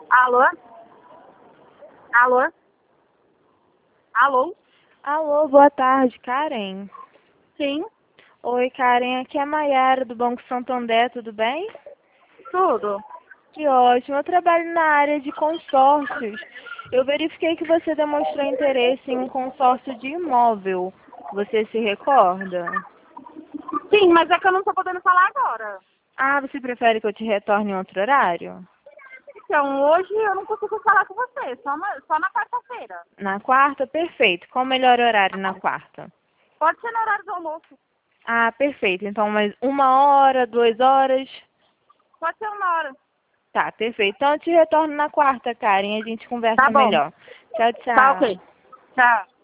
Alô? Alô? Alô? Alô, boa tarde, Karen. Sim, Oi, Karen, aqui é a Maiara do Banco Santander, tudo bem? tudo. Que ótimo, eu trabalho na área de consórcios. Eu verifiquei que você demonstrou interesse em um consórcio de imóvel. Você se recorda? Sim, mas é que eu não tô podendo falar agora. Ah, você prefere que eu te retorne em outro horário? Então, hoje eu não consigo falar com você, só na quarta-feira. Na quarta? Perfeito. Qual o melhor horário na quarta? Pode ser no horário do almoço. Ah, perfeito. Então, mais 1 hora, 2 horas? Pode ser 1 hora. Tá, perfeito. Então eu te retorno na quarta, Karen, e a gente conversa Tá bom. melhor. Tchau, Tá tchau. ok. Tchau.